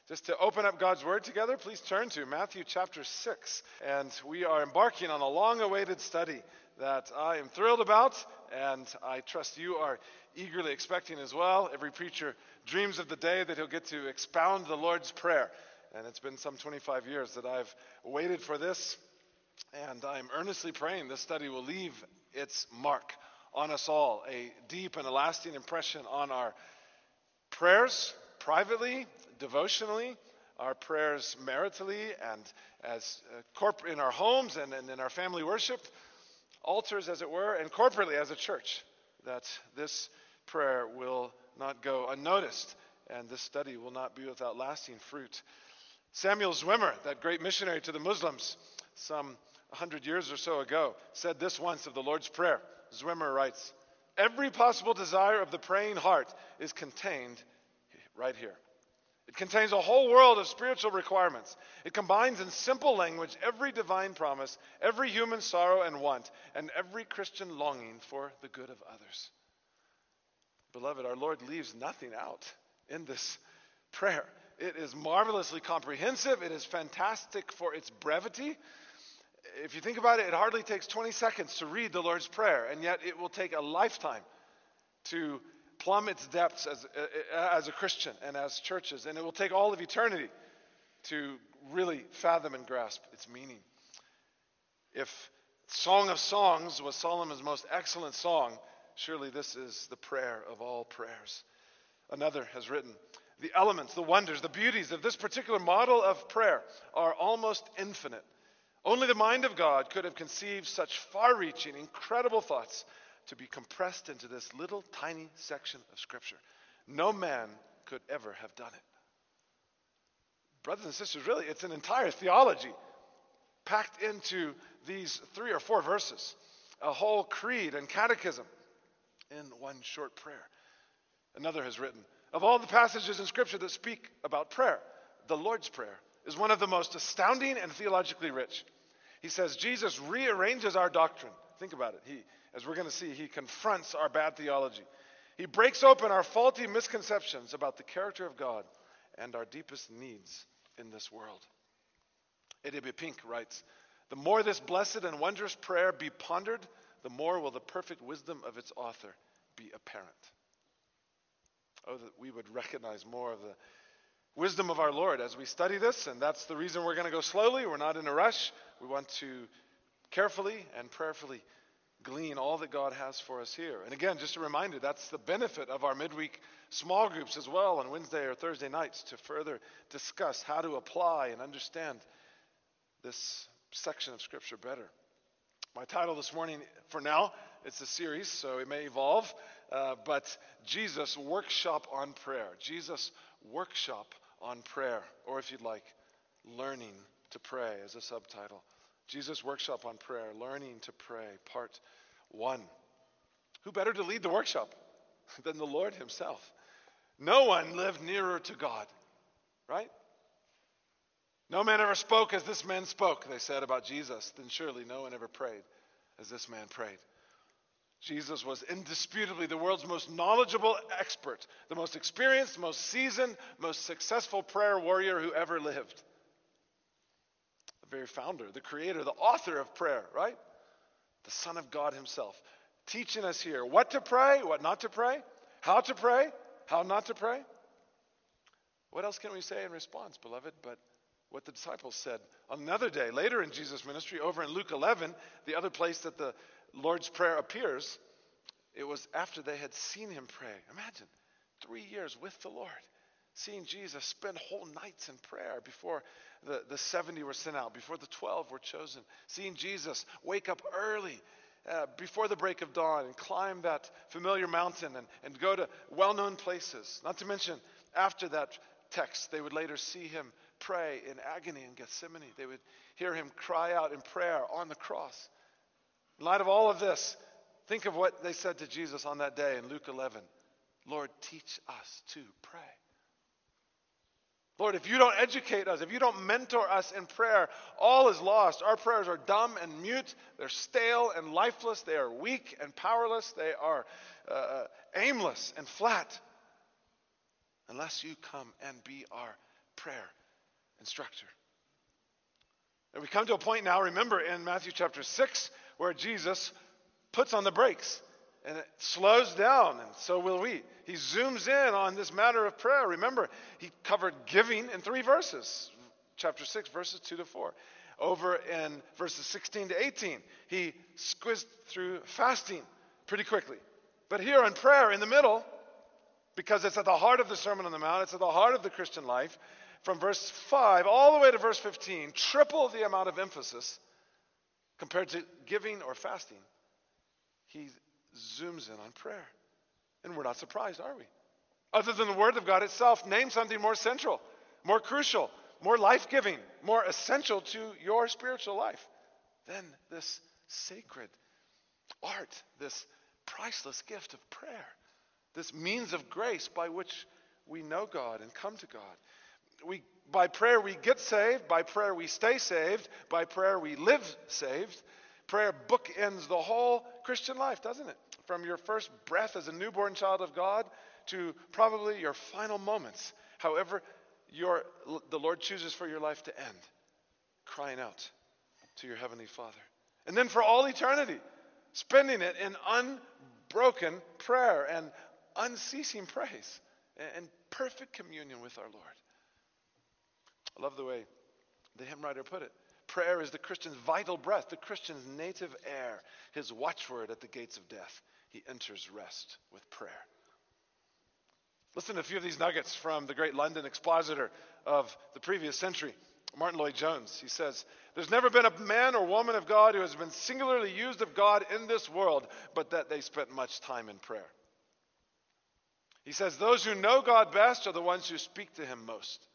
Just to open up God's Word together, please turn to Matthew chapter 6. And we are embarking on a long-awaited study that I am thrilled about, and I trust you are eagerly expecting as well. Every preacher dreams of the day that he'll get to expound the Lord's Prayer. And it's been some 25 years that I've waited for this, and I'm earnestly praying this study will leave its mark on us all, a deep and a lasting impression on our prayers, privately, devotionally, our prayers maritally, and as in our homes and in our family worship, altars as it were, and corporately as a church, that this prayer will not go unnoticed, and this study will not be without lasting fruit. Samuel Zwimmer, that great missionary to the Muslims, some 100 years or so ago, said this once of the Lord's Prayer. Zwimmer writes, "Every possible desire of the praying heart is contained right here. It contains a whole world of spiritual requirements. It combines in simple language every divine promise, every human sorrow and want, and every Christian longing for the good of others." Beloved, our Lord leaves nothing out in this prayer. It is marvelously comprehensive. It is fantastic for its brevity. If you think about it, it hardly takes 20 seconds to read the Lord's Prayer, and yet it will take a lifetime to plumb its depths as a Christian and as churches, and it will take all of eternity to really fathom and grasp its meaning. If Song of Songs was Solomon's most excellent song, surely this is the prayer of all prayers. Another has written, "The elements, the wonders, the beauties of this particular model of prayer are almost infinite. Only the mind of God could have conceived such far-reaching, incredible thoughts to be compressed into this little tiny section of Scripture. No man could ever have done it." Brothers and sisters, really, it's an entire theology packed into these 3 or 4 verses. A whole creed and catechism in one short prayer. Another has written, "Of all the passages in Scripture that speak about prayer, the Lord's Prayer is one of the most astounding and theologically rich." He says Jesus rearranges our doctrine. Think about it. As we're going to see, he confronts our bad theology. He breaks open our faulty misconceptions about the character of God and our deepest needs in this world. A.W. Pink writes, "The more this blessed and wondrous prayer be pondered, the more will the perfect wisdom of its author be apparent." Oh, that we would recognize more of the wisdom of our Lord as we study this, and that's the reason we're going to go slowly. We're not in a rush. We want to carefully and prayerfully glean all that God has for us here. And again, just a reminder, that's the benefit of our midweek small groups as well on Wednesday or Thursday nights to further discuss how to apply and understand this section of Scripture better. My title this morning, for now, it's a series, so it may evolve, but Jesus Workshop on Prayer. Jesus Workshop on Prayer, or if you'd like, Learning to Pray as a subtitle. Jesus Workshop on Prayer, Learning to Pray, Part 1. Who better to lead the workshop than the Lord himself? No one lived nearer to God, right? No man ever spoke as this man spoke, they said about Jesus. Then surely no one ever prayed as this man prayed. Jesus was indisputably the world's most knowledgeable expert, the most experienced, most seasoned, most successful prayer warrior who ever lived. The very founder, the creator, the author of prayer, right? The Son of God himself, teaching us here what to pray, what not to pray, how not to pray. What else can we say in response, beloved, but what the disciples said on another day, later in Jesus' ministry, over in Luke 11, the other place that the Lord's Prayer appears. It was after they had seen him pray. Imagine, 3 years with the Lord, seeing Jesus spend whole nights in prayer before the 70 were sent out, before the 12 were chosen. Seeing Jesus wake up early before the break of dawn and climb that familiar mountain and go to well-known places. Not to mention, after that text, they would later see him pray in agony in Gethsemane. They would hear him cry out in prayer on the cross. In light of all of this, think of what they said to Jesus on that day in Luke 11. "Lord, teach us to pray." Lord, if you don't educate us, if you don't mentor us in prayer, all is lost. Our prayers are dumb and mute. They're stale and lifeless. They are weak and powerless. They are aimless and flat. Unless you come and be our prayer instructor. And we come to a point now, remember, in Matthew chapter 6, where Jesus puts on the brakes and it slows down, and so will we. He zooms in on this matter of prayer. Remember, he covered giving in 3 verses, chapter 6, verses 2 to 4. Over in verses 16 to 18, he squizzed through fasting pretty quickly. But here in prayer, in the middle, because it's at the heart of the Sermon on the Mount, it's at the heart of the Christian life, from verse 5 all the way to verse 15, triple the amount of emphasis compared to giving or fasting. He zooms in on prayer. And we're not surprised, are we? Other than the Word of God itself, name something more central, more crucial, more life-giving, more essential to your spiritual life than this sacred art, this priceless gift of prayer, this means of grace by which we know God and come to God. By prayer we get saved, by prayer we stay saved, by prayer we live saved. Prayer bookends the whole Christian life, doesn't it? From your first breath as a newborn child of God to probably your final moments, however the Lord chooses for your life to end, crying out to your Heavenly Father. And then for all eternity, spending it in unbroken prayer and unceasing praise and perfect communion with our Lord. I love the way the hymn writer put it. Prayer is the Christian's vital breath, the Christian's native air, his watchword at the gates of death. He enters rest with prayer. Listen to a few of these nuggets from the great London expositor of the previous century, Martin Lloyd-Jones. He says, "There's never been a man or woman of God who has been singularly used of God in this world, but that they spent much time in prayer." He says, "Those who know God best are the ones who speak to him most."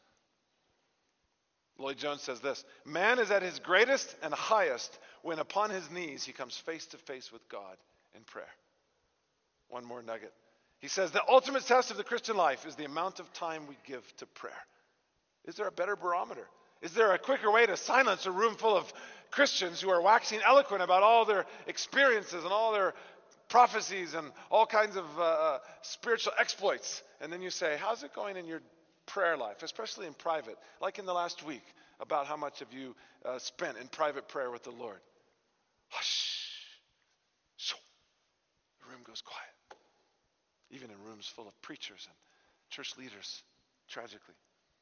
Lloyd-Jones says this, "Man is at his greatest and highest when upon his knees he comes face to face with God in prayer." One more nugget. He says, "The ultimate test of the Christian life is the amount of time we give to prayer." Is there a better barometer? Is there a quicker way to silence a room full of Christians who are waxing eloquent about all their experiences and all their prophecies and all kinds of spiritual exploits? And then you say, how's it going in your prayer life, especially in private, like in the last week, about how much have you spent in private prayer with the Lord? Hush. The room goes quiet. Even in rooms full of preachers and church leaders, tragically.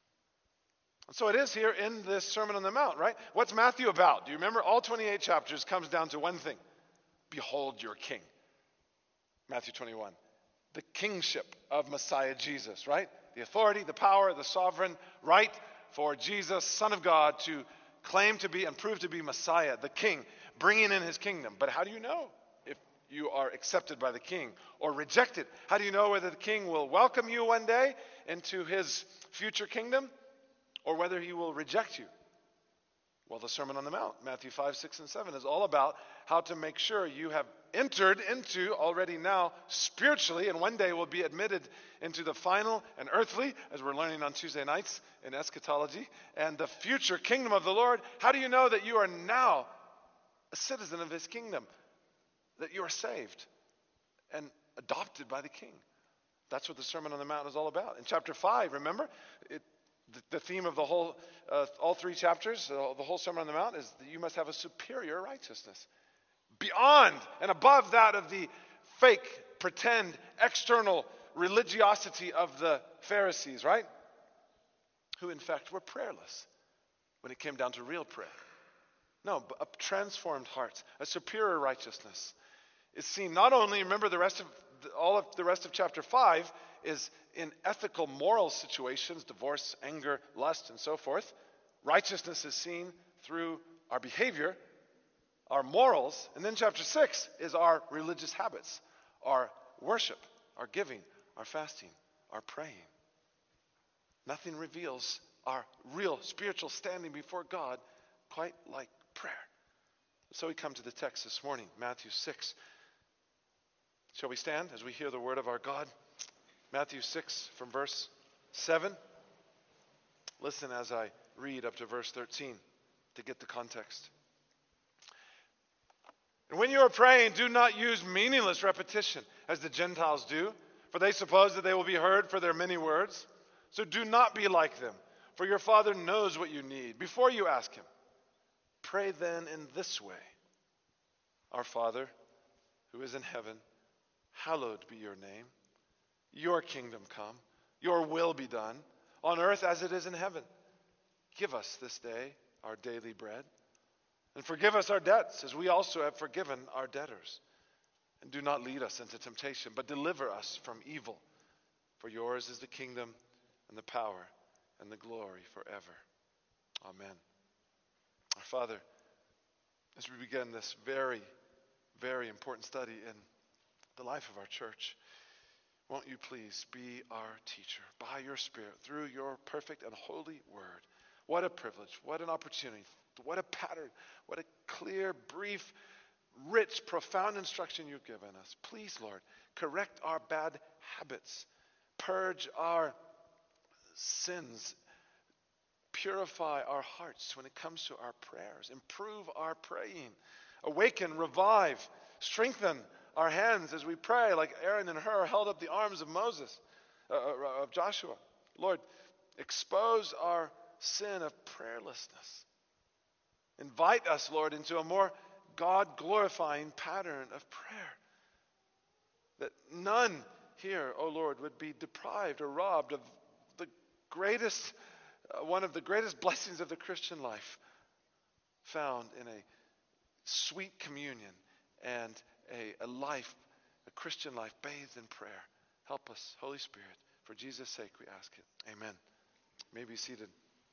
And so it is here in this Sermon on the Mount, right? What's Matthew about? Do you remember? All 28 chapters comes down to one thing. Behold your king. Matthew 21. The kingship of Messiah Jesus, right? The authority, the power, the sovereign right for Jesus, Son of God, to claim to be and prove to be Messiah, the king, bringing in his kingdom. But how do you know if you are accepted by the king or rejected? How do you know whether the king will welcome you one day into his future kingdom or whether he will reject you? Well, the Sermon on the Mount, Matthew 5, 6, and 7, is all about how to make sure you have entered into already now spiritually and one day will be admitted into the final and earthly, as we're learning on Tuesday nights in eschatology, and the future kingdom of the Lord. How do you know that you are now a citizen of his kingdom, that you are saved and adopted by the king? That's what the Sermon on the Mount is all about. In chapter 5, remember, the theme of the whole, all 3 chapters, the whole Sermon on the Mount is that you must have a superior righteousness. Beyond and above that of the fake, pretend, external religiosity of the Pharisees, right? Who in fact were prayerless when it came down to real prayer. No, but a transformed heart, a superior righteousness is seen not only, remember all of the rest of chapter 5 is in ethical, moral situations, divorce, anger, lust, and so forth. Righteousness is seen through our behavior, our morals, and then chapter 6 is our religious habits, our worship, our giving, our fasting, our praying. Nothing reveals our real spiritual standing before God quite like prayer. So we come to the text this morning, Matthew 6. Shall we stand as we hear the word of our God? Matthew 6 from verse 7. Listen as I read up to verse 13 to get the context. "And when you are praying, do not use meaningless repetition as the Gentiles do, for they suppose that they will be heard for their many words. So do not be like them, For your Father knows what you need before you ask him. Pray then in this way: Our Father, who is in heaven, hallowed be your name. Your kingdom come, your will be done, on earth as it is in heaven. Give us this day our daily bread, and forgive us our debts, as we also have forgiven our debtors. And do not lead us into temptation, but deliver us from evil. For yours is the kingdom and the power and the glory forever. Amen. Our Father, as we begin this very, very important study in the life of our church, won't you please be our teacher by your Spirit through your perfect and holy word. What a privilege, what an opportunity, what a pattern, what a clear, brief, rich, profound instruction you've given us. Please, Lord, correct our bad habits, purge our sins, purify our hearts when it comes to our prayers, improve our praying, awaken, revive, strengthen our hands as we pray, like Aaron and Hur held up the arms of of Joshua. Lord, expose our sin of prayerlessness. Invite us, Lord, into a more God-glorifying pattern of prayer. That none here, O Lord, would be deprived or robbed of the greatest, one of the greatest blessings of the Christian life, found in a sweet communion and a life, a Christian life bathed in prayer. Help us, Holy Spirit. For Jesus' sake we ask it. Amen. You may be seated.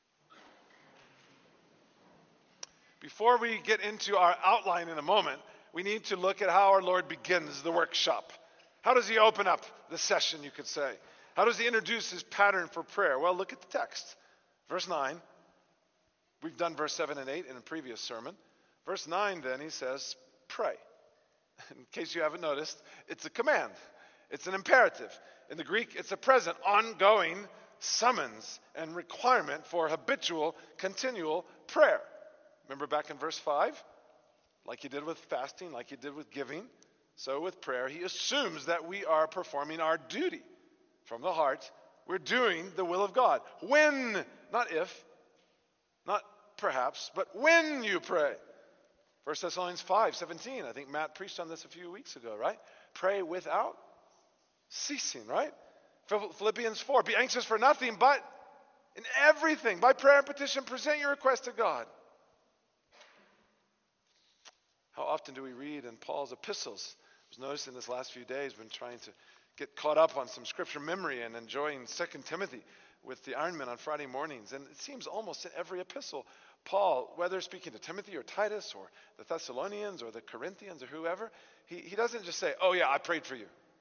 Before we get into our outline in a moment, we need to look at how our Lord begins the workshop. How does he open up the session, you could say? How does he introduce his pattern for prayer? Well, look at the text. Verse 9. We've done verse 7 and 8 in a previous sermon. Verse 9 then, he says, pray. In case you haven't noticed, it's a command. It's an imperative. In the Greek, it's a present, ongoing summons and requirement for habitual, continual prayer. Remember back in verse 5? Like he did with fasting, like he did with giving, so with prayer, he assumes that we are performing our duty from the heart. We're doing the will of God. When, not if, not perhaps, but when you pray. 1 Thessalonians 5:17. I think Matt preached on this a few weeks ago, right? Pray without ceasing, right? Philippians 4. Be anxious for nothing, but in everything, by prayer and petition, present your request to God. How often do we read in Paul's epistles? I was noticing this last few days, been trying to get caught up on some scripture memory and enjoying 2 Timothy with the Ironman on Friday mornings. And it seems almost in every epistle, Paul, whether speaking to Timothy or Titus or the Thessalonians or the Corinthians or whoever, he doesn't just say, oh yeah, I prayed for you.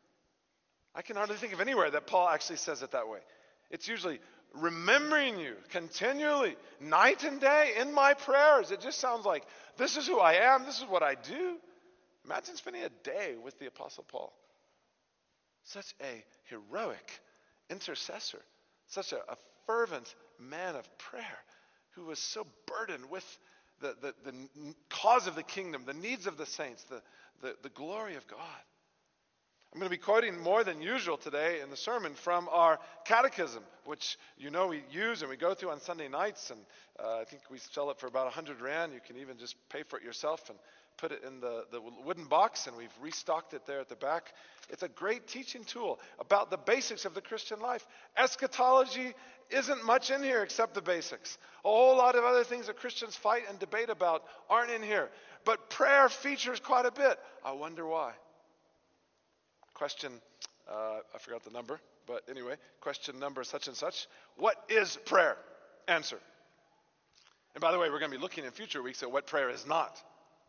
I can hardly think of anywhere that Paul actually says it that way. It's usually remembering you continually, night and day in my prayers. It just sounds like this is who I am, this is what I do. Imagine spending a day with the Apostle Paul. Such a heroic intercessor, such a fervent man of prayer who was so burdened with the cause of the kingdom, the needs of the saints, the glory of God. I'm going to be quoting more than usual today in the sermon from our catechism, which you know we use and we go through on Sunday nights, and I think we sell it for about 100 Rand. You can even just pay for it yourself and put it in the wooden box, and we've restocked it there at the back. It's a great teaching tool about the basics of the Christian life. Eschatology isn't much in here except the basics. A whole lot of other things that Christians fight and debate about aren't in here. But prayer features quite a bit. I wonder why. Question, I forgot the number, but anyway, question number such and such. What is prayer? Answer. And by the way, we're going to be looking in future weeks at what prayer is not.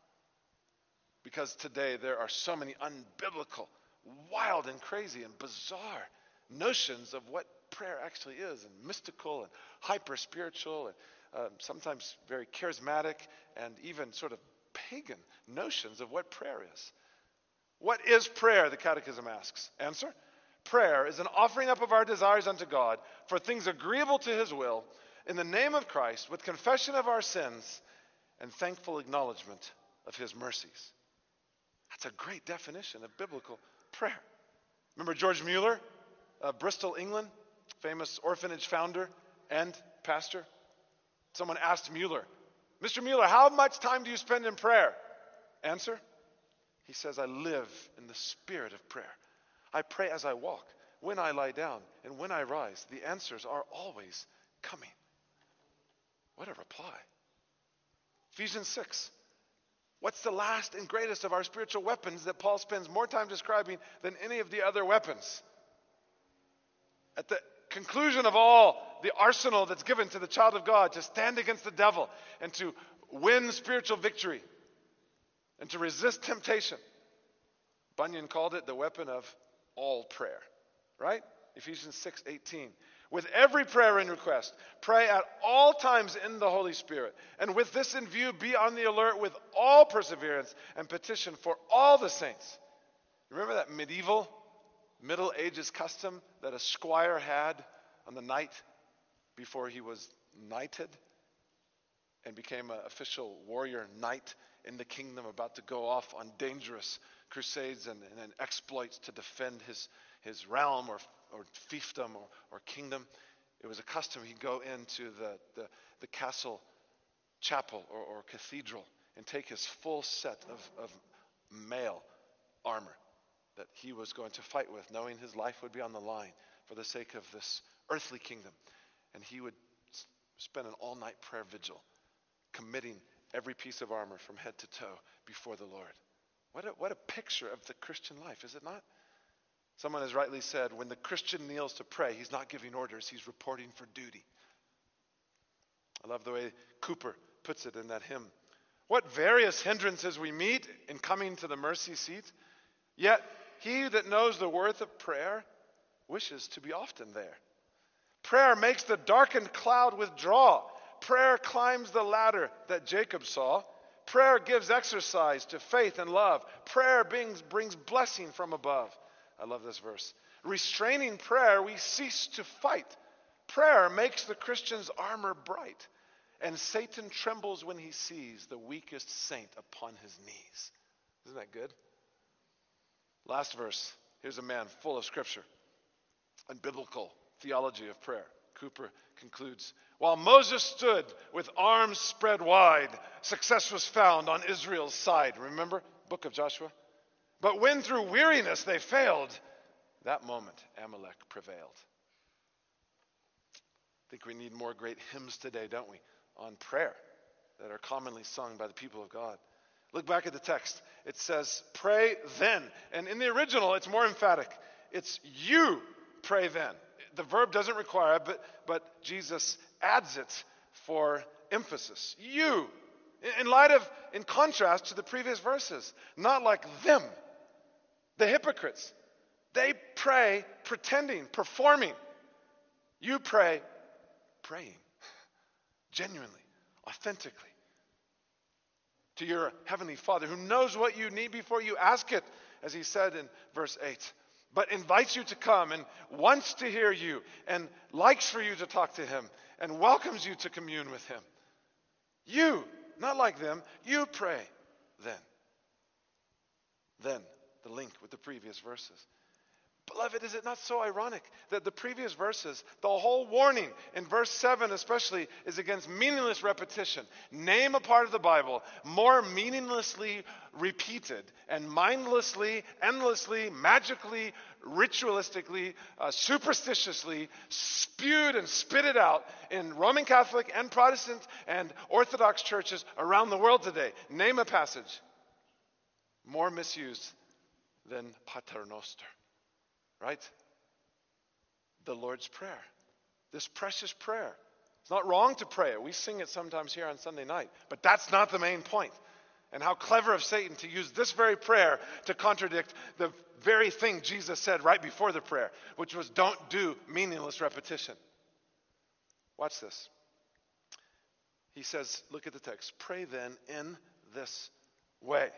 Because today there are so many unbiblical, wild and crazy and bizarre notions of what prayer actually is, and mystical and hyper-spiritual and sometimes very charismatic and even sort of pagan notions of what prayer is. What is prayer, the Catechism asks? Answer. Prayer is an offering up of our desires unto God for things agreeable to his will in the name of Christ with confession of our sins and thankful acknowledgement of his mercies. That's a great definition of biblical prayer. Remember George Mueller of Bristol, England, famous orphanage founder and pastor. Someone asked Mueller, Mr. Mueller, how much time do you spend in prayer? Answer, he says, I live in the spirit of prayer. I pray as I walk, when I lie down, and when I rise. The answers are always coming. What a reply. Ephesians 6. What's the last and greatest of our spiritual weapons that Paul spends more time describing than any of the other weapons? At the conclusion of all the arsenal that's given to the child of God to stand against the devil and to win spiritual victory and to resist temptation, Bunyan called it the weapon of all prayer, right? Ephesians 6:18. With every prayer and request, pray at all times in the Holy Spirit. And with this in view, be on the alert with all perseverance and petition for all the saints. Remember that Middle Ages custom that a squire had on the night before he was knighted and became an official warrior knight in the kingdom, about to go off on dangerous crusades and exploits to defend his realm or fiefdom or kingdom. It was a custom. He'd go into the castle chapel or cathedral and take his full set of mail armor that he was going to fight with, knowing his life would be on the line for the sake of this earthly kingdom. And he would spend an all-night prayer vigil, committing every piece of armor from head to toe before the Lord. What a picture of the Christian life, is it not? Someone has rightly said, when the Christian kneels to pray, he's not giving orders, he's reporting for duty. I love the way Cooper puts it in that hymn. What various hindrances we meet in coming to the mercy seat, yet he that knows the worth of prayer wishes to be often there. Prayer makes the darkened cloud withdraw. Prayer climbs the ladder that Jacob saw. Prayer gives exercise to faith and love. Prayer brings blessing from above. I love this verse. Restraining prayer, we cease to fight. Prayer makes the Christian's armor bright, and Satan trembles when he sees the weakest saint upon his knees. Isn't that good? Last verse. Here's a man full of scripture and biblical theology of prayer. Cooper concludes, while Moses stood with arms spread wide, success was found on Israel's side. Remember, book of Joshua? But when through weariness they failed, that moment Amalek prevailed. I think we need more great hymns today, don't we, on prayer that are commonly sung by the people of God. Look back at the text. It says, pray then. And in the original, it's more emphatic. It's you pray then. The verb doesn't require it, but Jesus adds it for emphasis. You. In contrast to the previous verses. Not like them. The hypocrites. They pray pretending, performing. You pray praying. Genuinely, authentically. To your heavenly Father who knows what you need before you ask it, as he said in verse 8. But invites you to come and wants to hear you and likes for you to talk to him and welcomes you to commune with him. You, not like them, you pray then. Then, the link with the previous verses. Beloved, is it not so ironic that the previous verses, the whole warning in verse 7 especially, is against meaningless repetition? Name a part of the Bible more meaninglessly repeated and mindlessly, endlessly, magically, ritualistically, superstitiously spewed and spitted out in Roman Catholic and Protestant and Orthodox churches around the world today. Name a passage more misused than Pater Noster. Right? The Lord's Prayer. This precious prayer. It's not wrong to pray it. We sing it sometimes here on Sunday night. But that's not the main point. And how clever of Satan to use this very prayer to contradict the very thing Jesus said right before the prayer, which was don't do meaningless repetition. Watch this. He says, look at the text. Pray then in this way.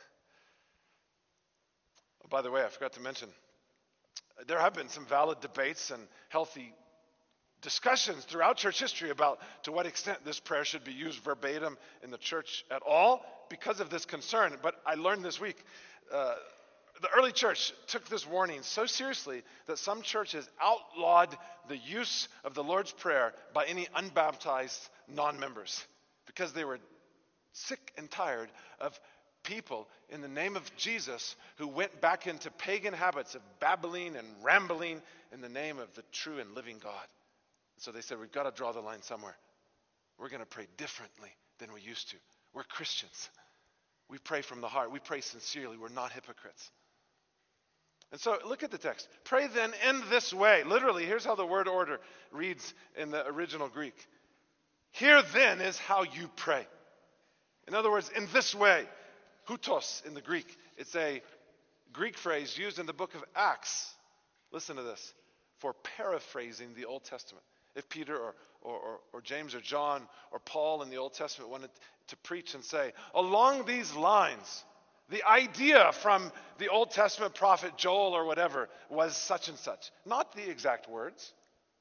Oh, by the way, I forgot to mention, there have been some valid debates and healthy discussions throughout church history about to what extent this prayer should be used verbatim in the church at all because of this concern. But I learned this week The early church took this warning so seriously that some churches outlawed the use of the Lord's Prayer by any unbaptized non-members because they were sick and tired of people in the name of Jesus who went back into pagan habits of babbling and rambling in the name of the true and living God. So they said, we've got to draw the line somewhere. We're going to pray differently than we used to. We're Christians. We pray from the heart. We pray sincerely. We're not hypocrites. And so look at the text. Pray then in this way. Literally, here's how the word order reads in the original Greek. Here then is how you pray. In other words, in this way. Hutos in the Greek. It's a Greek phrase used in the book of Acts. Listen to this. For paraphrasing the Old Testament. If Peter or James or John or Paul in the Old Testament wanted to preach and say, along these lines, the idea from the Old Testament prophet Joel or whatever was such and such. Not the exact words.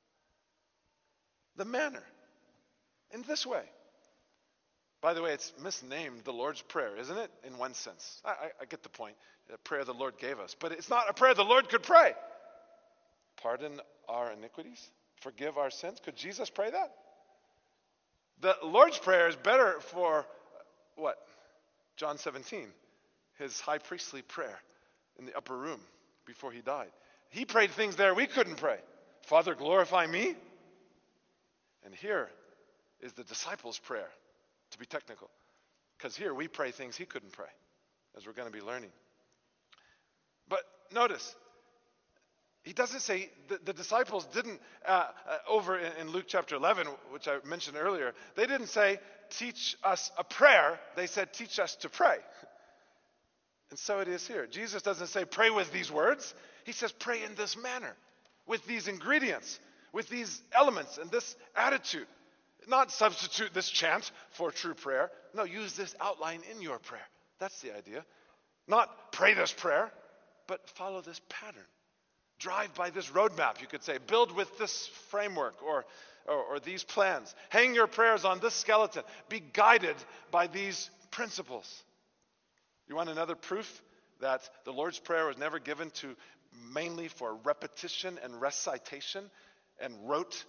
The manner. In this way. By the way, it's misnamed the Lord's Prayer, isn't it? In one sense. I get the point. The prayer the Lord gave us. But it's not a prayer the Lord could pray. Pardon our iniquities. Forgive our sins. Could Jesus pray that? The Lord's Prayer is better for what? John 17. His high priestly prayer in the upper room before he died. He prayed things there we couldn't pray. Father, glorify me. And here is the disciples' prayer, to be technical. Because here we pray things he couldn't pray, as we're going to be learning. But notice, he doesn't say, the disciples didn't, over in Luke chapter 11, which I mentioned earlier, they didn't say, teach us a prayer. They said, teach us to pray. And so it is here. Jesus doesn't say, pray with these words. He says, pray in this manner, with these ingredients, with these elements and this attitude. Not substitute this chant for true prayer. No, use this outline in your prayer. That's the idea. Not pray this prayer, but follow this pattern. Drive by this roadmap, you could say. Build with this framework or these plans. Hang your prayers on this skeleton. Be guided by these principles. You want another proof that the Lord's Prayer was never given to mainly for repetition and recitation and rote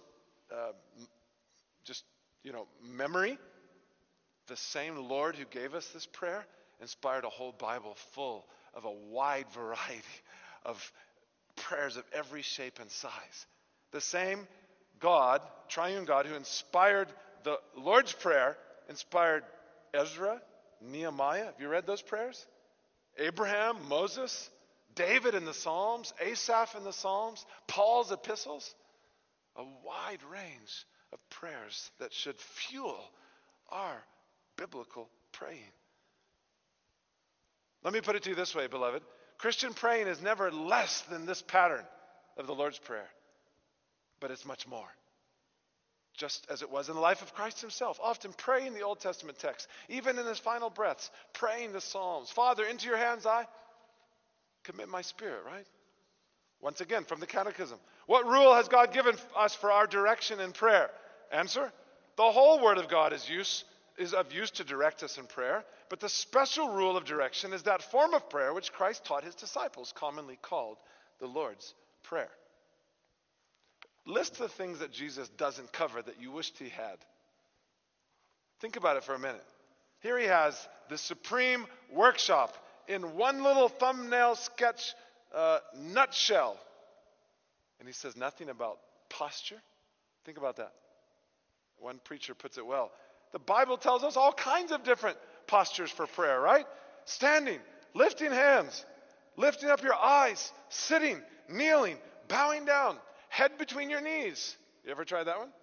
memory? The same Lord who gave us this prayer inspired a whole Bible full of a wide variety of prayers of every shape and size. The same God, triune God, who inspired the Lord's Prayer, inspired Ezra, Nehemiah. Have you read those prayers? Abraham, Moses, David in the Psalms, Asaph in the Psalms, Paul's epistles. A wide range of prayers that should fuel our biblical praying. Let me put it to you this way, beloved. Christian praying is never less than this pattern of the Lord's Prayer, but it's much more. Just as it was in the life of Christ himself, often praying the Old Testament text, even in his final breaths, praying the Psalms. Father, into your hands I commit my spirit, right? Once again, from the Catechism. What rule has God given us for our direction in prayer? Answer, the whole Word of God is of use to direct us in prayer, but the special rule of direction is that form of prayer which Christ taught his disciples, commonly called the Lord's Prayer. List the things that Jesus doesn't cover that you wished he had. Think about it for a minute. Here he has the supreme workshop in one little thumbnail sketch nutshell. And he says nothing about posture. Think about that. One preacher puts it well. The Bible tells us all kinds of different postures for prayer, right? Standing, lifting hands, lifting up your eyes, sitting, kneeling, bowing down, head between your knees. You ever tried that one?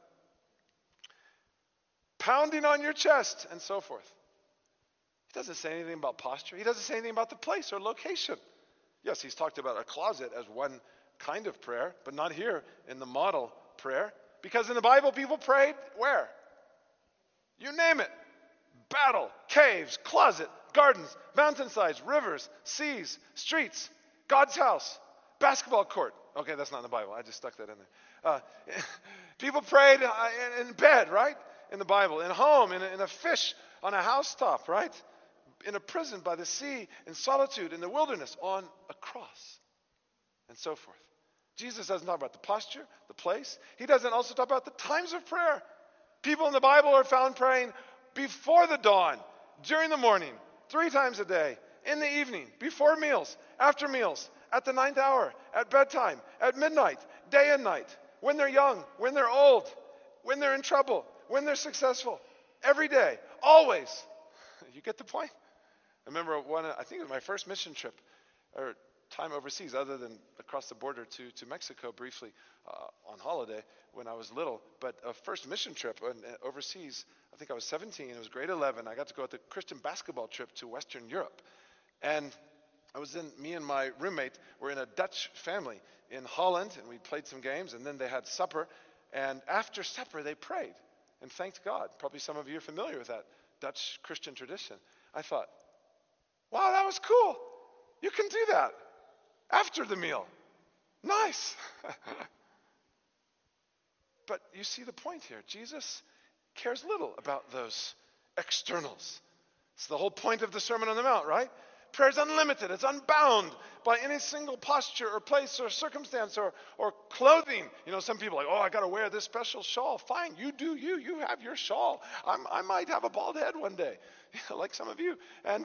Pounding on your chest, and so forth. He doesn't say anything about posture. He doesn't say anything about the place or location. Yes, he's talked about a closet as one kind of prayer, but not here in the model prayer. Because in the Bible, people prayed where? You name it. Battle, caves, closet, gardens, mountainsides, rivers, seas, streets, God's house, basketball court. Okay, that's not in the Bible. I just stuck that in there. People prayed in bed, right? In the Bible. In home, in a fish on a housetop, right? in a prison, by the sea, in solitude, in the wilderness, on a cross, and so forth. Jesus doesn't talk about the posture, the place. He doesn't also talk about the times of prayer. People in the Bible are found praying before the dawn, during the morning, 3 times a day, in the evening, before meals, after meals, at the 9th hour, at bedtime, at midnight, day and night, when they're young, when they're old, when they're in trouble, when they're successful, every day, always. You get the point? I remember I think it was my first mission trip, or time overseas, other than across the border to Mexico briefly on holiday when I was little. But a first mission trip overseas, I think I was 17, it was grade 11. I got to go at the Christian basketball trip to Western Europe. And me and my roommate were in a Dutch family in Holland, and we played some games, and then they had supper. And after supper, they prayed and thanked God. Probably some of you are familiar with that Dutch Christian tradition. I thought, wow, that was cool. You can do that after the meal. Nice. But you see the point here. Jesus cares little about those externals. It's the whole point of the Sermon on the Mount, right? Prayer is unlimited. It's unbound by any single posture or place or circumstance or clothing. You know, some people are like, oh, I got to wear this special shawl. Fine, you do you. You have your shawl. I might have a bald head one day, like some of you. And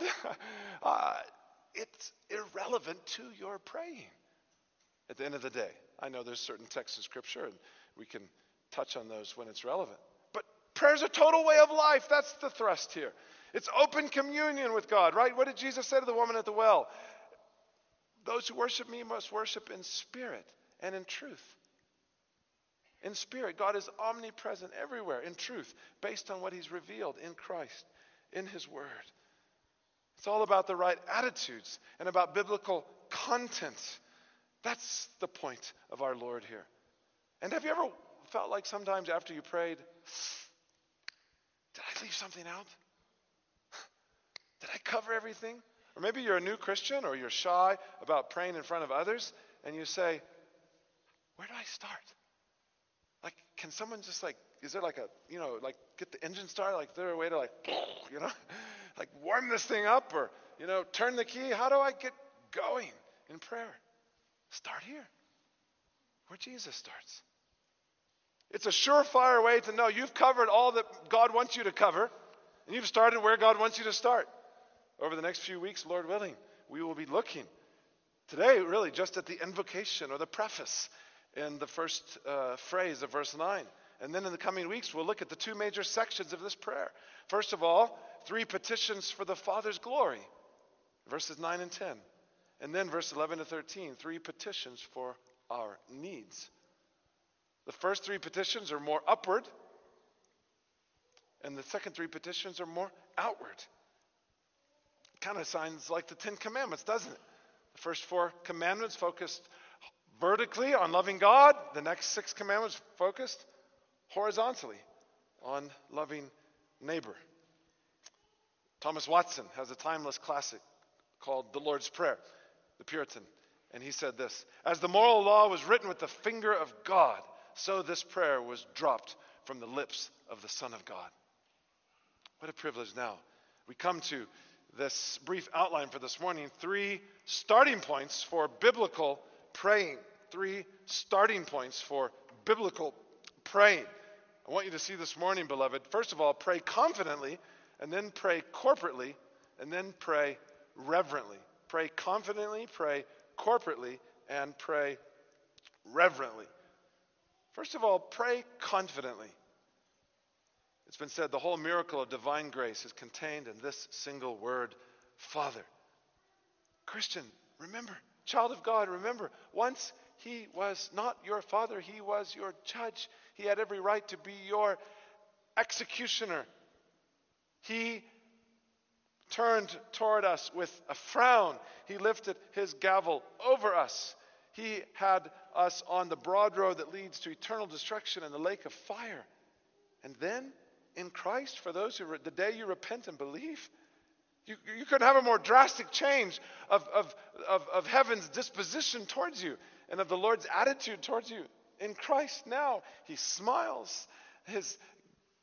it's irrelevant to your praying at the end of the day. I know there's certain texts of Scripture, and we can touch on those when it's relevant. But prayer is a total way of life. That's the thrust here. It's open communion with God, right? What did Jesus say to the woman at the well? Those who worship me must worship in spirit and in truth. In spirit, God is omnipresent everywhere, in truth, based on what he's revealed in Christ, in his word. It's all about the right attitudes and about biblical content. That's the point of our Lord here. And have you ever felt like sometimes after you prayed, did I leave something out? Did I cover everything? Or maybe you're a new Christian or you're shy about praying in front of others and you say, where do I start? Like, can someone just is there like get the engine started? Like, is there a way to like warm this thing up or, turn the key? How do I get going in prayer? Start here, where Jesus starts. It's a surefire way to know you've covered all that God wants you to cover, and you've started where God wants you to start. Over the next few weeks, Lord willing, we will be looking today really just at the invocation or the preface in the first phrase of verse 9. And then in the coming weeks, we'll look at the 2 major sections of this prayer. First of all, 3 petitions for the Father's glory, verses 9 and 10. And then verse 11 to 13, 3 petitions for our needs. The first 3 petitions are more upward, and the second 3 petitions are more outward. Kind of sounds like the 10 Commandments, doesn't it? The first 4 commandments focused vertically on loving God. The next 6 commandments focused horizontally on loving neighbor. Thomas Watson has a timeless classic called The Lord's Prayer, the Puritan. And he said this: as the moral law was written with the finger of God, so this prayer was dropped from the lips of the Son of God. What a privilege now. We come to this brief outline for this morning, 3 starting points for biblical praying. 3 starting points for biblical praying. I want you to see this morning, beloved, first of all, pray confidently, and then pray corporately, and then pray reverently. Pray confidently, pray corporately, and pray reverently. First of all, pray confidently. It's been said the whole miracle of divine grace is contained in this single word, Father. Christian, remember, child of God, remember, once he was not your father, he was your judge. He had every right to be your executioner. He turned toward us with a frown. He lifted his gavel over us. He had us on the broad road that leads to eternal destruction and the lake of fire. And then, in Christ, for those who, the day you repent and believe, you couldn't have a more drastic change of heaven's disposition towards you and of the Lord's attitude towards you. In Christ now, he smiles. His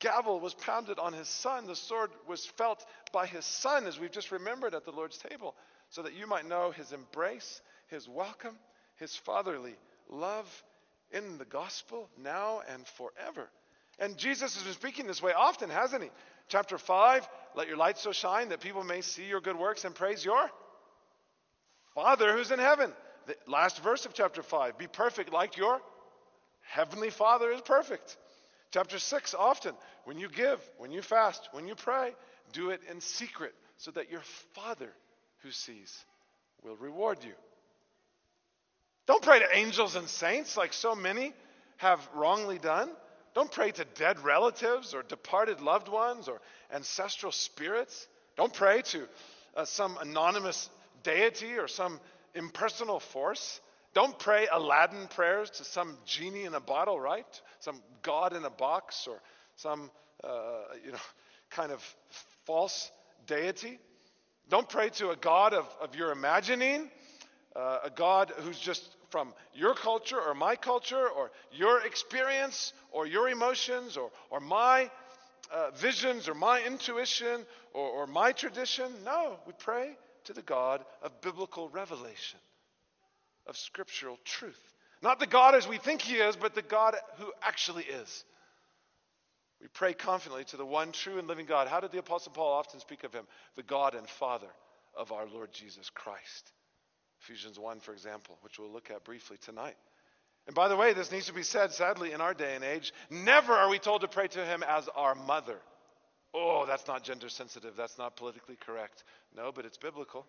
gavel was pounded on his Son. The sword was felt by his Son, as we've just remembered at the Lord's table, so that you might know his embrace, his welcome, his fatherly love in the gospel now and forever. And Jesus has been speaking this way often, hasn't he? Chapter 5, let your light so shine that people may see your good works and praise your Father who's in heaven. The last verse of chapter 5, be perfect like your heavenly Father is perfect. Chapter 6, often, when you give, when you fast, when you pray, do it in secret so that your Father who sees will reward you. Don't pray to angels and saints like so many have wrongly done. Don't pray to dead relatives or departed loved ones or ancestral spirits. Don't pray to some anonymous deity or some impersonal force. Don't pray Aladdin prayers to some genie in a bottle, right? Some god in a box or some kind of false deity. Don't pray to a god of your imagining, a god who's just from your culture or my culture or your experience or your emotions or my visions or my intuition or my tradition. No, we pray to the God of biblical revelation, of scriptural truth. Not the God as we think he is, but the God who actually is. We pray confidently to the one true and living God. How did the Apostle Paul often speak of him? The God and Father of our Lord Jesus Christ. Ephesians 1, for example, which we'll look at briefly tonight. And by the way, this needs to be said, sadly, in our day and age. Never are we told to pray to him as our mother. Oh, that's not gender sensitive. That's not politically correct. No, but it's biblical.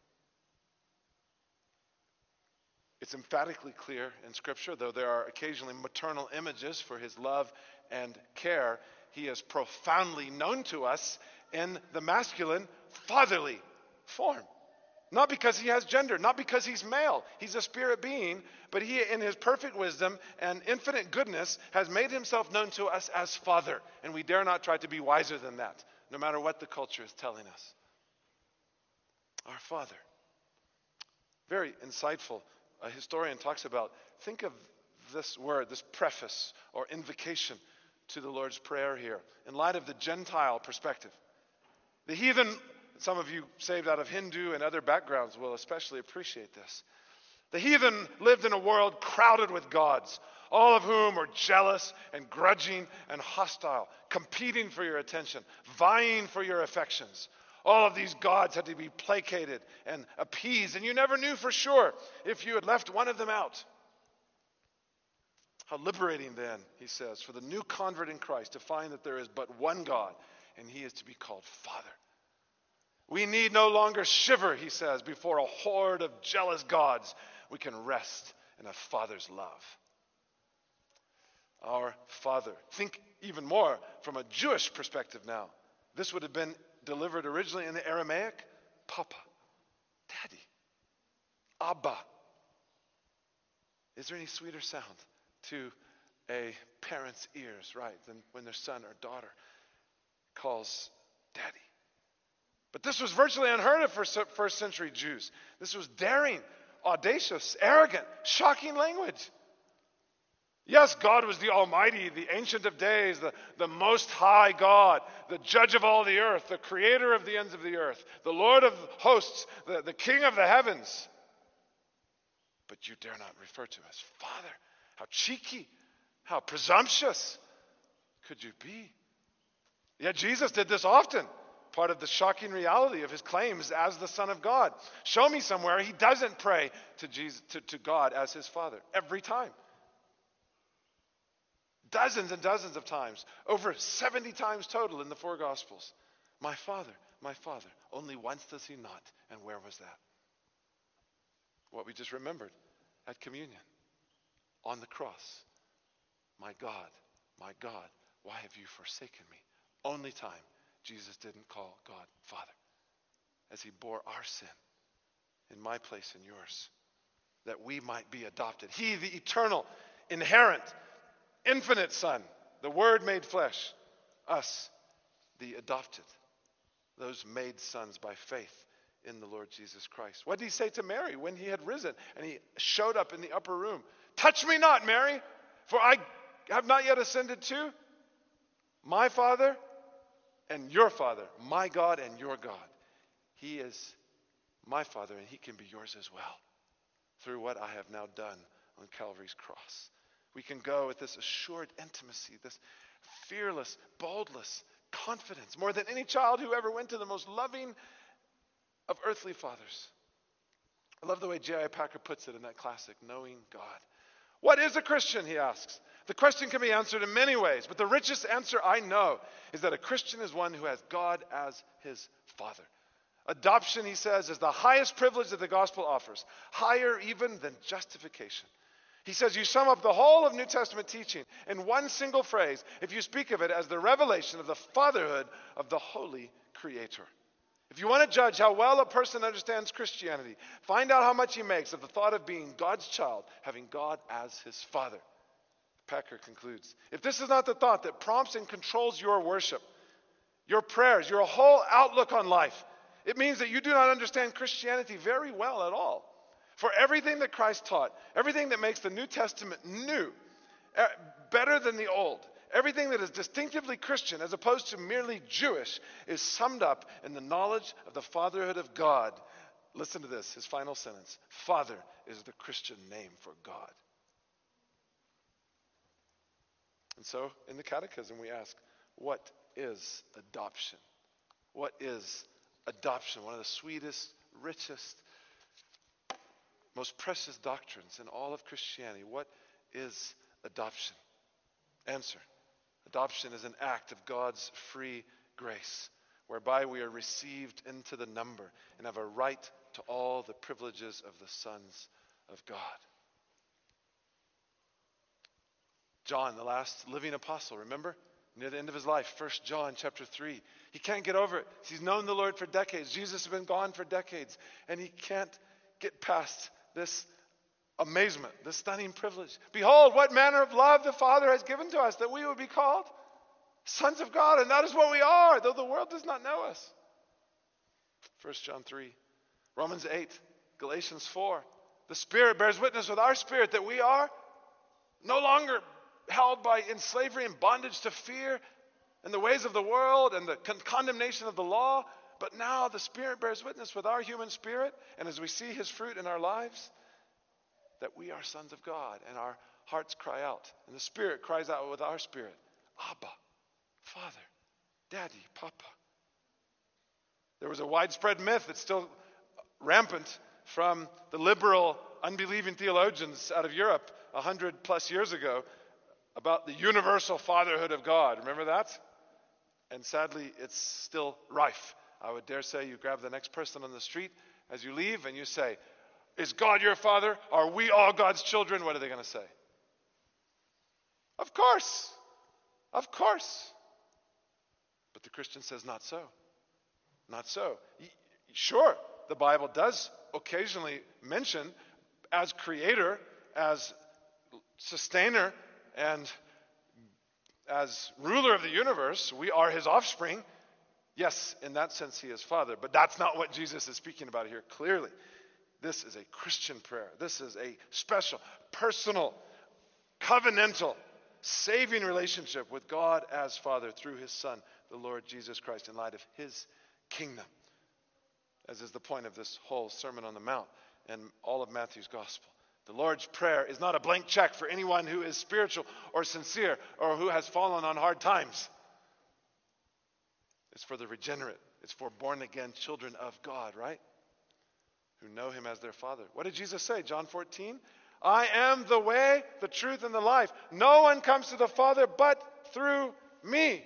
It's emphatically clear in Scripture, though there are occasionally maternal images for his love and care. He is profoundly known to us in the masculine, fatherly form. Not because he has gender, not because he's male. He's a spirit being, but he, in his perfect wisdom and infinite goodness, has made himself known to us as Father. And we dare not try to be wiser than that, no matter what the culture is telling us. Our Father. Very insightful. A historian talks about, think of this word, this preface or invocation to the Lord's Prayer here, in light of the Gentile perspective. The heathen, some of you saved out of Hindu and other backgrounds will especially appreciate this. The heathen lived in a world crowded with gods, all of whom are jealous and grudging and hostile, competing for your attention, vying for your affections. All of these gods had to be placated and appeased, and you never knew for sure if you had left one of them out. How liberating then, he says, for the new convert in Christ to find that there is but one God, and he is to be called Father. We need no longer shiver, he says, before a horde of jealous gods. We can rest in a Father's love. Our Father. Think even more from a Jewish perspective now. This would have been delivered originally in the Aramaic. Papa, Daddy, Abba. Is there any sweeter sound to a parent's ears, right, than when their son or daughter calls Daddy? But this was virtually unheard of for first century Jews. This was daring, audacious, arrogant, shocking language. Yes, God was the Almighty, the Ancient of Days, the Most High God, the Judge of all the earth, the Creator of the ends of the earth, the Lord of hosts, the King of the heavens. But you dare not refer to him as Father. How cheeky, how presumptuous could you be? Yet Jesus did this often. Part of the shocking reality of his claims as the Son of God. Show me somewhere he doesn't pray to God as his Father. Every time. Dozens and dozens of times. Over 70 times total in the four Gospels. My Father, my Father. Only once does he not. And where was that? What we just remembered at communion. On the cross. My God, why have you forsaken me? Only time Jesus didn't call God Father, as he bore our sin in my place and yours, that we might be adopted. He, the eternal, inherent, infinite Son, the Word made flesh, us, the adopted, those made sons by faith in the Lord Jesus Christ. What did he say to Mary when he had risen and he showed up in the upper room? Touch me not, Mary, for I have not yet ascended to My Father and your Father, my God and your God. He is my Father, and he can be yours as well through what I have now done on Calvary's cross. We can go with this assured intimacy, this fearless, boldness, confidence, more than any child who ever went to the most loving of earthly fathers. I love the way J.I. Packer puts it in that classic, Knowing God. What is a Christian, he asks. The question can be answered in many ways, but the richest answer I know is that a Christian is one who has God as his Father. Adoption, he says, is the highest privilege that the gospel offers, higher even than justification. He says you sum up the whole of New Testament teaching in one single phrase if you speak of it as the revelation of the fatherhood of the holy Creator. If you want to judge how well a person understands Christianity, find out how much he makes of the thought of being God's child, having God as his Father. Packer concludes, if this is not the thought that prompts and controls your worship, your prayers, your whole outlook on life, it means that you do not understand Christianity very well at all. For everything that Christ taught, everything that makes the New Testament new, better than the Old, everything that is distinctively Christian as opposed to merely Jewish, is summed up in the knowledge of the fatherhood of God. Listen to this, his final sentence. Father is the Christian name for God. And so, in the Catechism, we ask, what is adoption? What is adoption? One of the sweetest, richest, most precious doctrines in all of Christianity. What is adoption? Answer. Adoption is an act of God's free grace, whereby we are received into the number and have a right to all the privileges of the sons of God. John, the last living apostle, remember? Near the end of his life, 1 John chapter 3. He can't get over it. He's known the Lord for decades. Jesus has been gone for decades. And he can't get past this amazement, this stunning privilege. Behold, what manner of love the Father has given to us, that we would be called sons of God. And that is what we are, though the world does not know us. 1 John 3, Romans 8, Galatians 4. The Spirit bears witness with our spirit that we are no longer held in slavery and bondage to fear and the ways of the world and the condemnation of the law. But now the Spirit bears witness with our human spirit, and as we see his fruit in our lives, that we are sons of God, and our hearts cry out, and the Spirit cries out with our spirit, Abba, Father, Daddy, Papa. There was a widespread myth that's still rampant from the liberal, unbelieving theologians out of Europe 100 plus years ago about the universal fatherhood of God. Remember that? And sadly, it's still rife. I would dare say you grab the next person on the street as you leave and you say, is God your father? Are we all God's children? What are they going to say? Of course. Of course. But the Christian says, not so. Not so. Sure, the Bible does occasionally mention as creator, as sustainer, and as ruler of the universe, we are his offspring. Yes, in that sense, he is Father. But that's not what Jesus is speaking about here, clearly. This is a Christian prayer. This is a special, personal, covenantal, saving relationship with God as Father through his Son, the Lord Jesus Christ, in light of his kingdom, as is the point of this whole Sermon on the Mount and all of Matthew's Gospel. The Lord's Prayer is not a blank check for anyone who is spiritual or sincere or who has fallen on hard times. It's for the regenerate. It's for born-again children of God, right? Who know him as their Father. What did Jesus say? John 14. I am the way, the truth, and the life. No one comes to the Father but through me.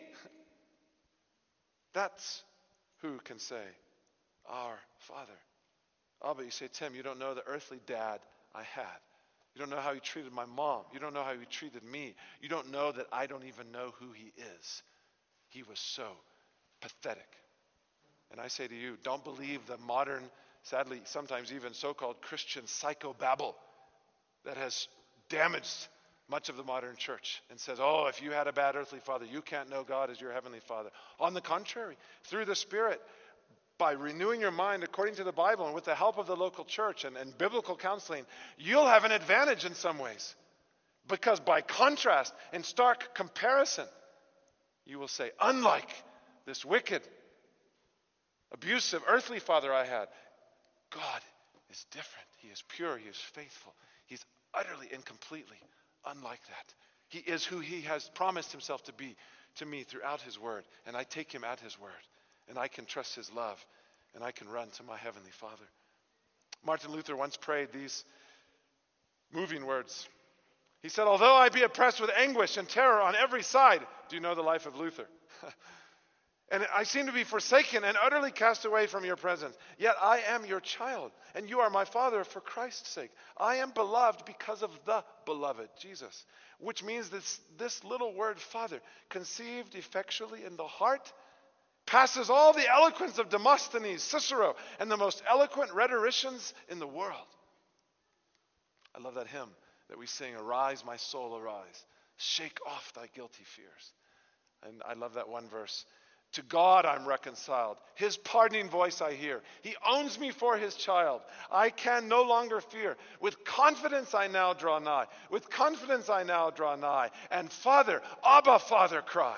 That's who can say, our Father. Oh, but you say, Tim, you don't know the earthly dad I had. You don't know how he treated my mom. You don't know how he treated me. You don't know that I don't even know who he is. He was so pathetic. And I say to you, don't believe the modern, sadly, sometimes even so-called Christian psychobabble that has damaged much of the modern church and says, oh, if you had a bad earthly father, you can't know God as your heavenly Father. On the contrary, through the Spirit, by renewing your mind according to the Bible and with the help of the local church and biblical counseling, you'll have an advantage in some ways. Because by contrast, in stark comparison, You will say, unlike this wicked, abusive, earthly father I had, God is different. He is pure. He is faithful. He's utterly and completely unlike that. He is who he has promised himself to be to me throughout his word. And I take him at his word. And I can trust his love. And I can run to my heavenly Father. Martin Luther once prayed these moving words. He said, although I be oppressed with anguish and terror on every side. Do you know the life of Luther? And I seem to be forsaken and utterly cast away from your presence. Yet I am your child, and you are my Father for Christ's sake. I am beloved because of the beloved, Jesus. Which means this little word, Father, conceived effectually in the heart, passes all the eloquence of Demosthenes, Cicero, and the most eloquent rhetoricians in the world. I love that hymn that we sing, arise, my soul, arise. Shake off thy guilty fears. And I love that one verse. To God I'm reconciled. His pardoning voice I hear. He owns me for his child. I can no longer fear. With confidence I now draw nigh. With confidence I now draw nigh. And Father, Abba, Father, cry.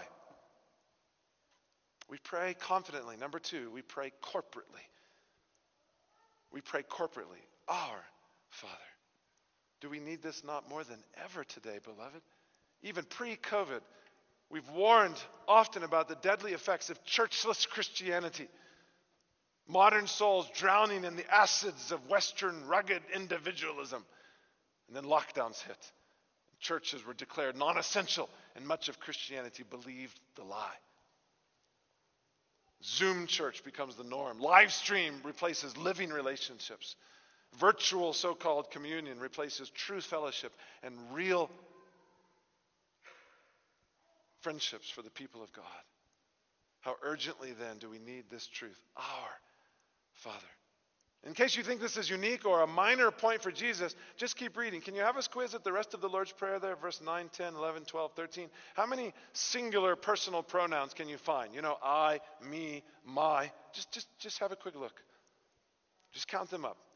We pray confidently. Number two, we pray corporately. We pray corporately. Our Father. Do we need this not more than ever today, beloved? Even pre-COVID, we've warned often about the deadly effects of churchless Christianity. Modern souls drowning in the acids of Western rugged individualism. And then lockdowns hit. Churches were declared non-essential, and much of Christianity believed the lie. Zoom church becomes the norm. Live stream replaces living relationships. Virtual so-called communion replaces true fellowship and real friendships for the people of God. How urgently then do we need this truth? Our Father. In case you think this is unique or a minor point for Jesus, just keep reading. Can you have us quiz at the rest of the Lord's Prayer there? Verse 9, 10, 11, 12, 13. How many singular personal pronouns can you find? You know, I, me, my. Just have a quick look. Just count them up.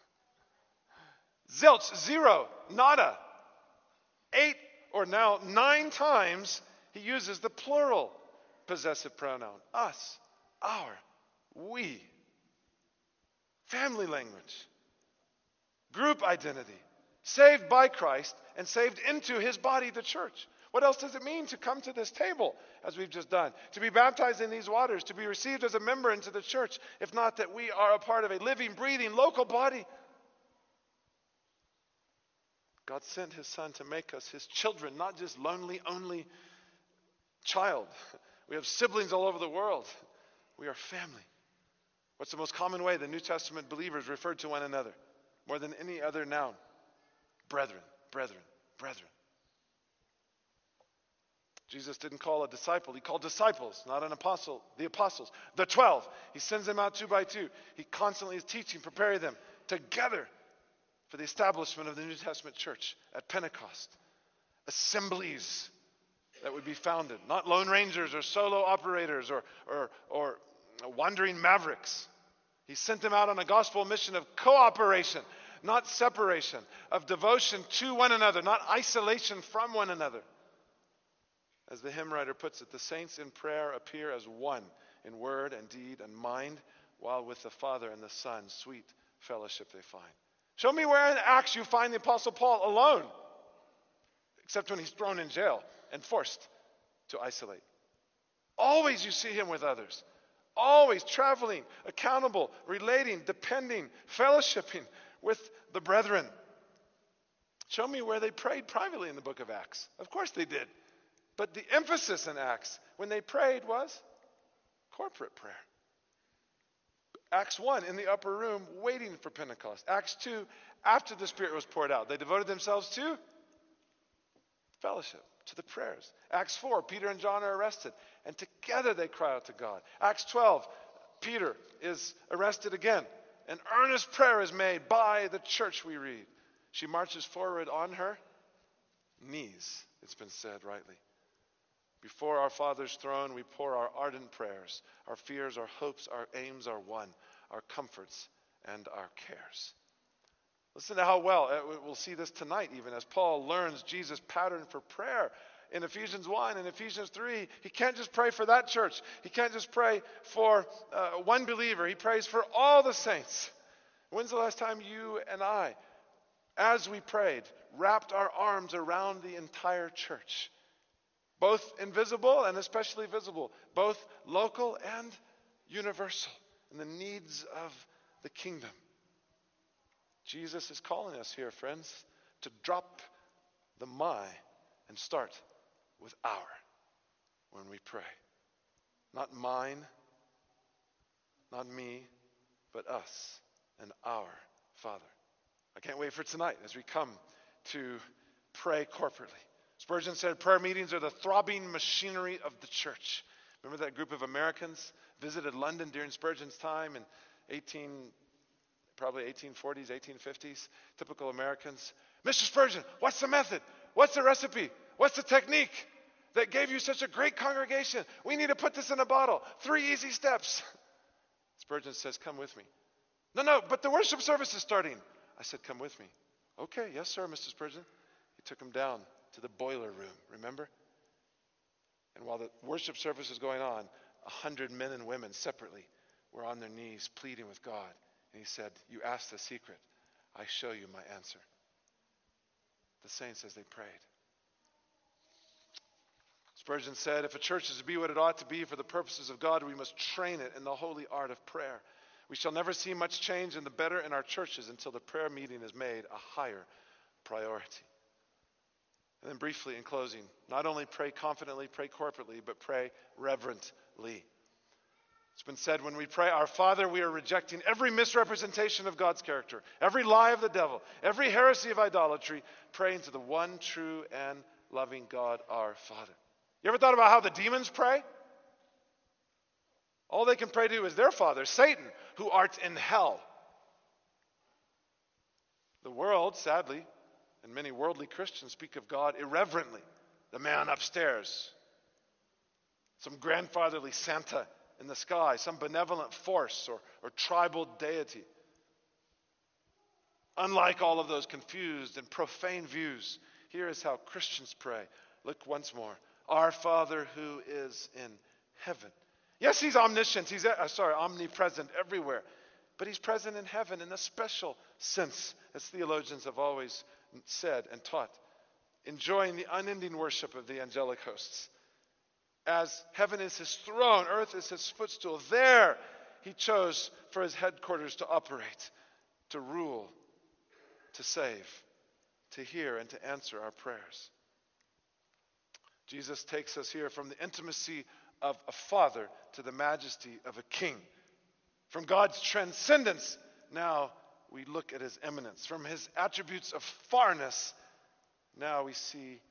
Zilch, zero, nada. 8 or now 9 times he uses the plural possessive pronoun. Us, our, we. Family language. Group identity. Saved by Christ and saved into his body, the church. What else does it mean to come to this table, as we've just done? To be baptized in these waters, to be received as a member into the church, if not that we are a part of a living, breathing, local body. God sent his son to make us his children, not just lonely, only child. We have siblings all over the world. We are family. What's the most common way the New Testament believers referred to one another? More than any other noun. Brethren, brethren, brethren. Jesus didn't call a disciple. He called disciples, not an apostle. The apostles. The 12. He sends them out 2 by 2. He constantly is teaching, preparing them together for the establishment of the New Testament church at Pentecost. Assemblies that would be founded. Not lone rangers or solo operators or wandering mavericks. He sent them out on a gospel mission of cooperation, not separation, of devotion to one another, not isolation from one another. As the hymn writer puts it, the saints in prayer appear as one in word and deed and mind, while with the Father and the Son, sweet fellowship they find. Show me where in Acts you find the Apostle Paul alone, except when he's thrown in jail and forced to isolate. Always you see him with others. Always traveling, accountable, relating, depending, fellowshipping with the brethren. Show me where they prayed privately in the book of Acts. Of course they did. But the emphasis in Acts, when they prayed, was corporate prayer. Acts 1, in the upper room, waiting for Pentecost. Acts 2, after the Spirit was poured out, they devoted themselves to fellowship, to the prayers. Acts 4, Peter and John are arrested, and together they cry out to God. Acts 12, Peter is arrested again. An earnest prayer is made by the church, we read. She marches forward on her knees, it's been said rightly. Before our Father's throne, we pour our ardent prayers. Our fears, our hopes, our aims are one. Our comforts and our cares. Listen to how well, we'll see this tonight even, as Paul learns Jesus' pattern for prayer. in Ephesians 1 and Ephesians 3, he can't just pray for that church. He can't just pray for one believer. He prays for all the saints. When's the last time you and I, as we prayed, wrapped our arms around the entire church? Both invisible and especially visible. Both local and universal. And the needs of the kingdom. Jesus is calling us here, friends, to drop the my and start with our when we pray. Not mine, not me, but us and our Father. I can't wait for tonight as we come to pray corporately. Spurgeon said prayer meetings are the throbbing machinery of the church. Remember that group of Americans visited London during Spurgeon's time in probably 1840s, 1850s, typical Americans. Mr. Spurgeon, what's the method? What's the recipe? What's the technique that gave you such a great congregation? We need to put this in a bottle. 3 easy steps. Spurgeon says, come with me. No, but the worship service is starting. I said, come with me. Okay, yes, sir, Mr. Spurgeon. He took him down to the boiler room, remember? And while the worship service was going on, 100 men and women separately were on their knees pleading with God. And he said, you asked the secret. I show you my answer. The saints as they prayed. Spurgeon said, if a church is to be what it ought to be for the purposes of God, we must train it in the holy art of prayer. We shall never see much change in the better in our churches until the prayer meeting is made a higher priority. And then briefly in closing, not only pray confidently, pray corporately, but pray reverently. It's been said when we pray, our Father, we are rejecting every misrepresentation of God's character, every lie of the devil, every heresy of idolatry, praying to the one true and loving God, our Father. You ever thought about how the demons pray? All they can pray to is their father, Satan, who art in hell. The world, sadly, and many worldly Christians speak of God irreverently. The man upstairs. Some grandfatherly Santa in the sky. Some benevolent force or tribal deity. Unlike all of those confused and profane views, here is how Christians pray. Look once more. Our Father who is in heaven. Yes, he's omniscient. He's omnipresent everywhere. But he's present in heaven in a special sense, as theologians have always said and taught, enjoying the unending worship of the angelic hosts. As heaven is his throne, earth is his footstool, there he chose for his headquarters to operate, to rule, to save, to hear, and to answer our prayers. Jesus takes us here from the intimacy of a father to the majesty of a king. From God's transcendence, now we look at his eminence. From his attributes of farness, now we see,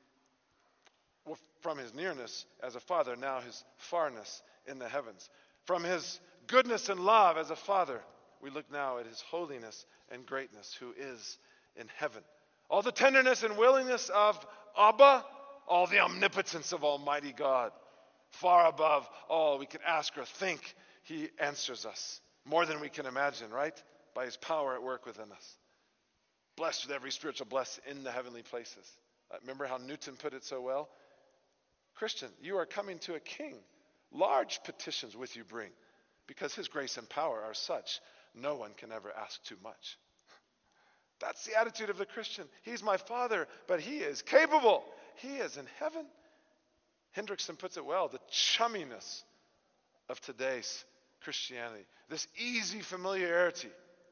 from his nearness as a father, now his farness in the heavens. From his goodness and love as a father, we look now at his holiness and greatness, who is in heaven. All the tenderness and willingness of Abba, all the omnipotence of Almighty God. Far above all we can ask or think, he answers us. More than we can imagine, right? By his power at work within us. Blessed with every spiritual blessing in the heavenly places. Remember how Newton put it so well? Christian, you are coming to a king. Large petitions with you bring, because his grace and power are such, no one can ever ask too much. That's the attitude of the Christian. He's my father, but he is capable. He is in heaven. Hendrickson puts it well, the chumminess of today's Christianity, this easy familiarity,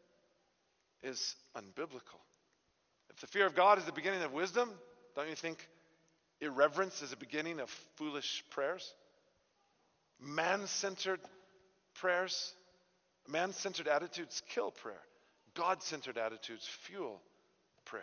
is unbiblical. If the fear of God is the beginning of wisdom, don't you think irreverence is the beginning of foolish prayers? Man-centered prayers, man-centered attitudes kill prayer. God-centered attitudes fuel prayer.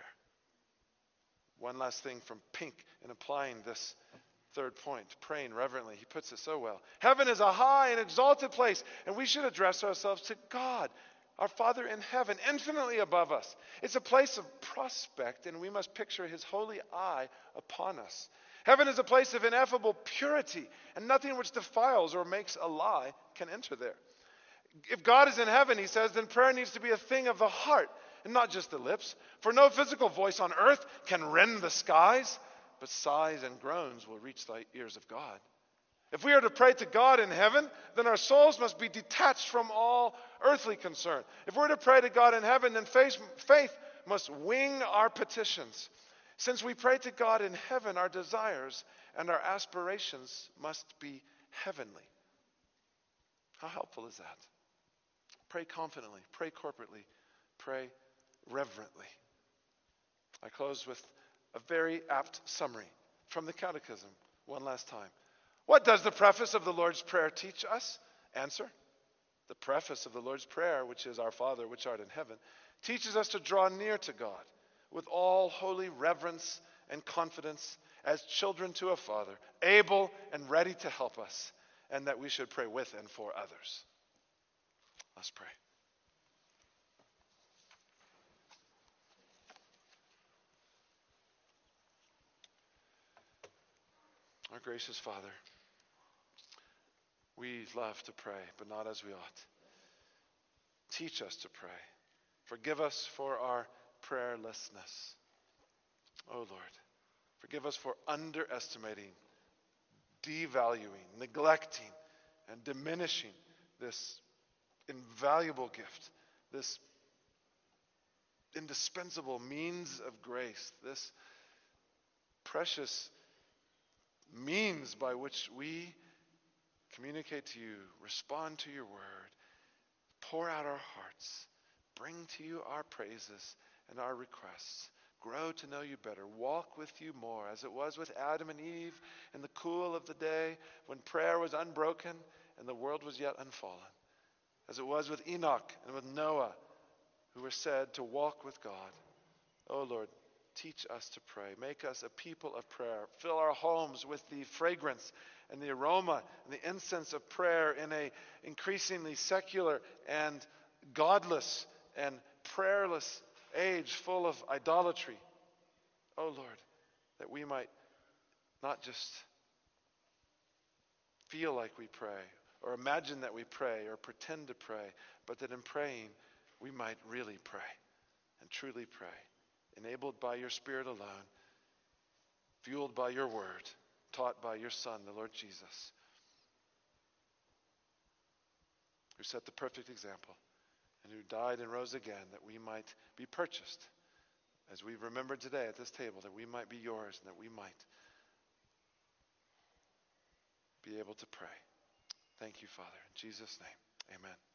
One last thing from Pink in applying this third point, praying reverently. He puts it so well. Heaven is a high and exalted place, and we should address ourselves to God, our Father in heaven, infinitely above us. It's a place of prospect, and we must picture his holy eye upon us. Heaven is a place of ineffable purity, and nothing which defiles or makes a lie can enter there. If God is in heaven, he says, then prayer needs to be a thing of the heart and not just the lips. For no physical voice on earth can rend the skies, but sighs and groans will reach the ears of God. If we are to pray to God in heaven, then our souls must be detached from all earthly concern. If we're to pray to God in heaven, then faith must wing our petitions. Since we pray to God in heaven, our desires and our aspirations must be heavenly. How helpful is that? Pray confidently, pray corporately, pray reverently. I close with a very apt summary from the Catechism one last time. What does the preface of the Lord's Prayer teach us? Answer. The preface of the Lord's Prayer, which is, Our Father, which art in heaven, teaches us to draw near to God with all holy reverence and confidence as children to a Father, able and ready to help us, and that we should pray with and for others. Let's pray. Our gracious Father, we love to pray, but not as we ought. Teach us to pray. Forgive us for our prayerlessness. Oh Lord, forgive us for underestimating, devaluing, neglecting, and diminishing this invaluable gift, this indispensable means of grace, this precious means by which we communicate to you, respond to your word, pour out our hearts, bring to you our praises and our requests, grow to know you better, walk with you more, as it was with Adam and Eve in the cool of the day when prayer was unbroken and the world was yet unfallen, as it was with Enoch and with Noah, who were said to walk with God. Oh Lord, teach us to pray. Make us a people of prayer. Fill our homes with the fragrance and the aroma and the incense of prayer in a increasingly secular and godless and prayerless age full of idolatry. Oh Lord, that we might not just feel like we pray or imagine that we pray or pretend to pray, but that in praying we might really pray and truly pray, enabled by your Spirit alone, fueled by your word, taught by your Son, the Lord Jesus, who set the perfect example and who died and rose again that we might be purchased, as we've remembered today at this table, that we might be yours and that we might be able to pray. Thank you, Father. In Jesus' name, amen.